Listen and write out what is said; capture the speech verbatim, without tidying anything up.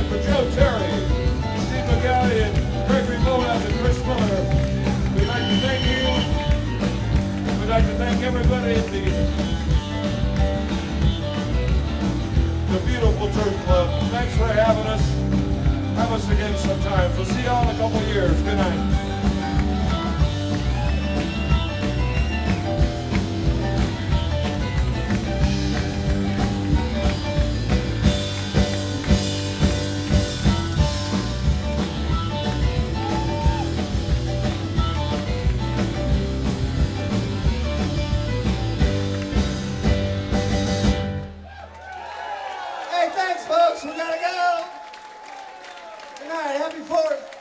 time for Joe Terry, Steve McGalley, and Gregory Moab and Chris Miller. We'd like to thank you. We'd like to thank everybody at the, the beautiful Turf Club. Thanks for having us. Have us again sometime. We'll see y'all in a couple years. Good night. Hey, thanks, folks. We gotta go. Good night. Happy Fourth.